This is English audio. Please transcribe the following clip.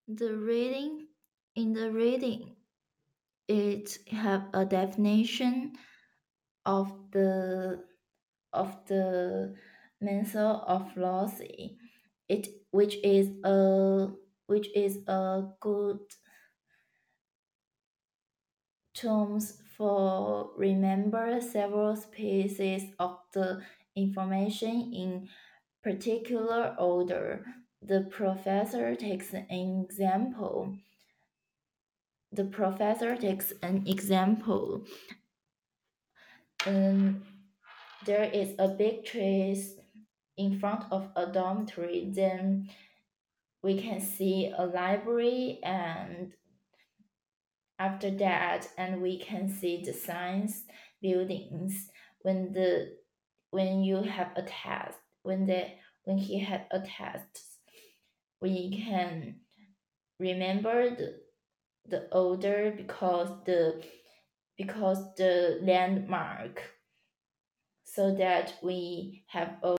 The reading in the reading it have a definition of the mental of lossy it which is a good terms for remember several species of the information in particular order. The professor takes an example. The professor takes an example. Um, there is a big tree in front of a dormitory. Then we can see a library, and after that, and we can see the science buildings. When you have a test, when he had a test, we can remember the order because the landmark, so that we have